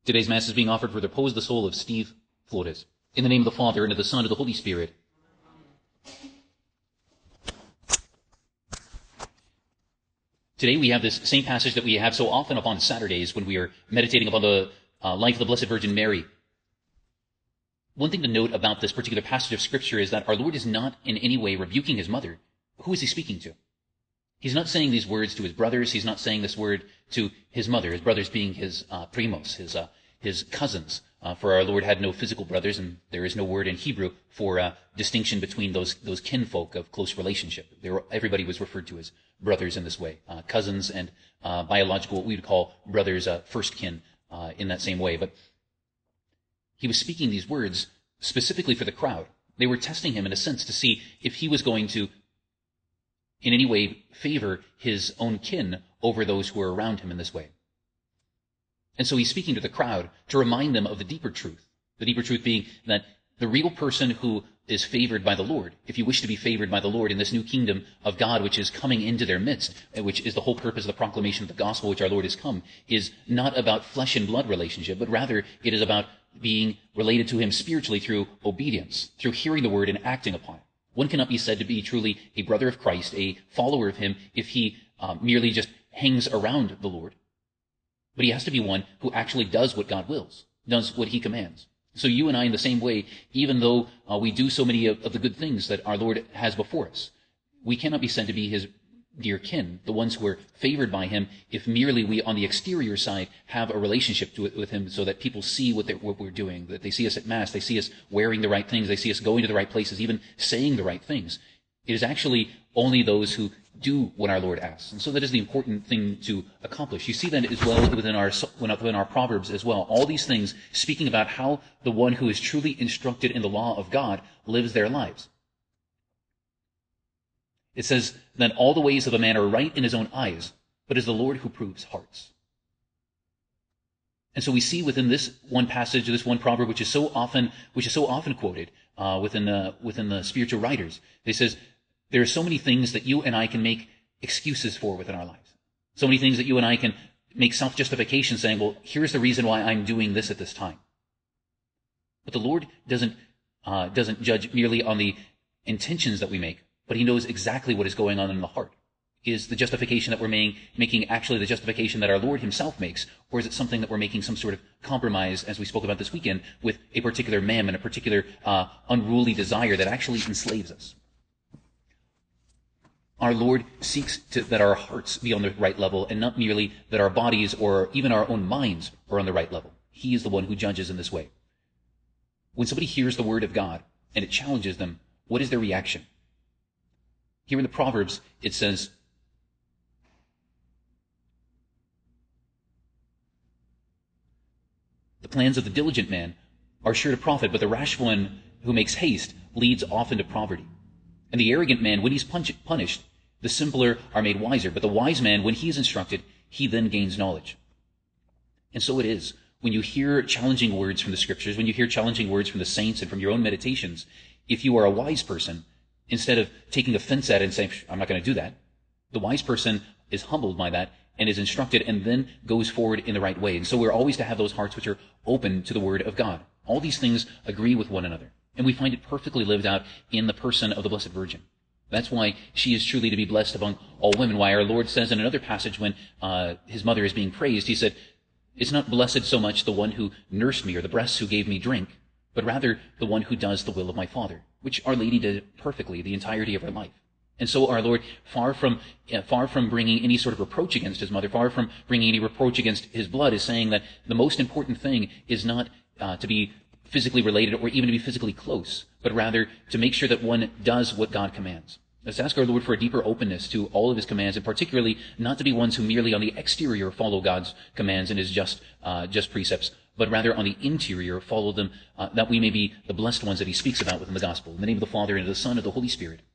Today's Mass is being offered for the repose of the soul of Steve Flores. In the name of the Father, and of the Son, and of the Holy Spirit. Today we have this same passage that we have so often upon Saturdays when we are meditating upon the life of the Blessed Virgin Mary. One thing to note about this particular passage of Scripture is that our Lord is not in any way rebuking his mother. Who is he speaking to? He's not saying these words to his brothers. He's not saying this word to his mother, his brothers being his primos, his cousins. For our Lord had no physical brothers, and there is no word in Hebrew for distinction between those kinfolk of close relationship. Everybody was referred to as brothers in this way, cousins and biological, what we would call brothers, first kin, in that same way. But he was speaking these words specifically for the crowd. They were testing him in a sense to see if he was going to in any way favor his own kin over those who were around him in this way. And so he's speaking to the crowd to remind them of the deeper truth being that the real person who is favored by the Lord, if you wish to be favored by the Lord in this new kingdom of God which is coming into their midst, which is the whole purpose of the proclamation of the gospel which our Lord has come, is not about flesh and blood relationship, but rather it is about being related to him spiritually through obedience, through hearing the word and acting upon it. One cannot be said to be truly a brother of Christ, a follower of him, if he merely just hangs around the Lord. But he has to be one who actually does what God wills, does what he commands. So you and I, in the same way, even though we do so many of the good things that our Lord has before us, we cannot be said to be his dear kin, the ones who are favored by him, if merely we, on the exterior side, have a relationship with him so that people see what we're doing, that they see us at Mass, they see us wearing the right things, they see us going to the right places, even saying the right things. It is actually only those who do what our Lord asks. And so that is the important thing to accomplish. You see that as well within our Proverbs as well. All these things speaking about how the one who is truly instructed in the law of God lives their lives. It says that all the ways of a man are right in his own eyes, but it is the Lord who proves hearts. And so we see within this one passage, this one proverb, which is so often quoted within the spiritual writers, it says, there are so many things that you and I can make excuses for within our lives. So many things that you and I can make self-justification saying, well, here's the reason why I'm doing this at this time. But the Lord doesn't judge merely on the intentions that we make, but he knows exactly what is going on in the heart. Is the justification that we're making actually the justification that our Lord himself makes, or is it something that we're making some sort of compromise, as we spoke about this weekend, with a particular mammon, a particular unruly desire that actually enslaves us? Our Lord seeks that our hearts be on the right level, and not merely that our bodies or even our own minds are on the right level. He is the one who judges in this way. When somebody hears the word of God and it challenges them, what is their reaction? Here in the Proverbs, it says, the plans of the diligent man are sure to profit, but the rash one who makes haste leads often to poverty. And the arrogant man, when he's punished, the simpler are made wiser. But the wise man, when he is instructed, he then gains knowledge. And so it is. When you hear challenging words from the Scriptures, when you hear challenging words from the saints and from your own meditations, if you are a wise person, instead of taking offense at it and saying, I'm not going to do that, the wise person is humbled by that and is instructed and then goes forward in the right way. And so we're always to have those hearts which are open to the Word of God. All these things agree with one another. And we find it perfectly lived out in the person of the Blessed Virgin. That's why she is truly to be blessed among all women. Why our Lord says in another passage when his mother is being praised, he said, it's not blessed so much the one who nursed me or the breasts who gave me drink, but rather the one who does the will of my Father, which Our Lady did perfectly the entirety of her life. And so our Lord, far from bringing any sort of reproach against his mother, far from bringing any reproach against his blood, is saying that the most important thing is not to be physically related or even to be physically close, but rather to make sure that one does what God commands. Let's ask our Lord for a deeper openness to all of his commands, and particularly not to be ones who merely on the exterior follow God's commands and his just precepts, but rather on the interior follow them, that we may be the blessed ones that he speaks about within the gospel. In the name of the Father, and of the Son, and of the Holy Spirit.